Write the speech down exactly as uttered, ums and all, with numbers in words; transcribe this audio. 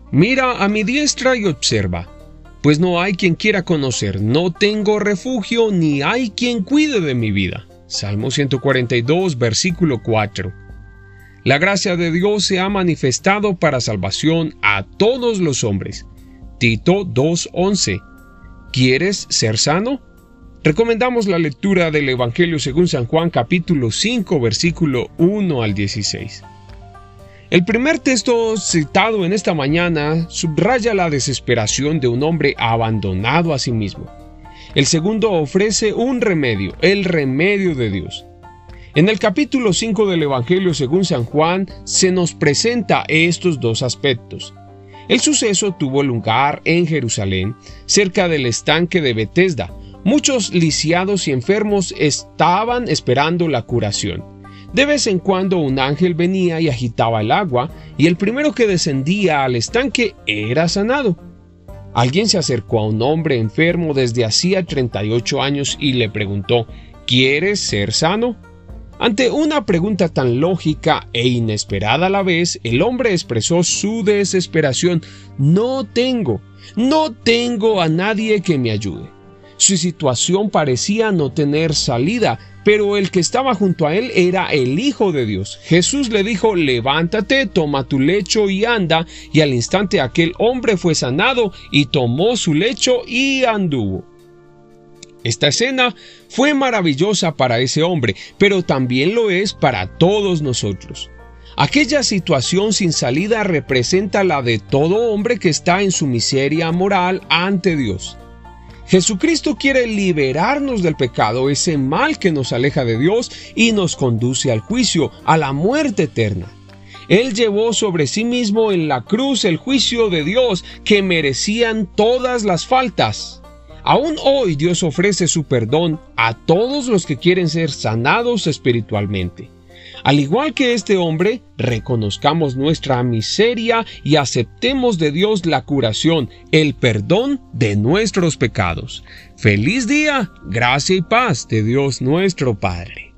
Mira a mi diestra y observa, pues no hay quien quiera conocer, no tengo refugio, ni hay quien cuide de mi vida. Salmo ciento cuarenta y dos, versículo cuatro. La gracia de Dios se ha manifestado para salvación a todos los hombres. Tito dos once. ¿Quieres ser sano? Recomendamos la lectura del Evangelio según San Juan capítulo cinco, versículo uno al dieciséis. El primer texto citado en esta mañana subraya la desesperación de un hombre abandonado a sí mismo. El segundo ofrece un remedio, el remedio de Dios. En el capítulo cinco del Evangelio según San Juan se nos presenta estos dos aspectos. El suceso tuvo lugar en Jerusalén, cerca del estanque de Betesda. Muchos lisiados y enfermos estaban esperando la curación. De vez en cuando un ángel venía y agitaba el agua, y el primero que descendía al estanque era sanado. Alguien se acercó a un hombre enfermo desde hacía treinta y ocho años y le preguntó: ¿quieres ser sano? Ante una pregunta tan lógica e inesperada a la vez, el hombre expresó su desesperación. No tengo, no tengo a nadie que me ayude. Su situación parecía no tener salida, pero el que estaba junto a él era el Hijo de Dios. Jesús le dijo: levántate, toma tu lecho y anda, y al instante aquel hombre fue sanado y tomó su lecho y anduvo. Esta escena fue maravillosa para ese hombre, pero también lo es para todos nosotros. Aquella situación sin salida representa la de todo hombre que está en su miseria moral ante Dios. Jesucristo quiere liberarnos del pecado, ese mal que nos aleja de Dios y nos conduce al juicio, a la muerte eterna. Él llevó sobre sí mismo en la cruz el juicio de Dios que merecían todas las faltas. Aún hoy Dios ofrece su perdón a todos los que quieren ser sanados espiritualmente. Al igual que este hombre, reconozcamos nuestra miseria y aceptemos de Dios la curación, el perdón de nuestros pecados. ¡Feliz día! Gracia y paz de Dios nuestro Padre.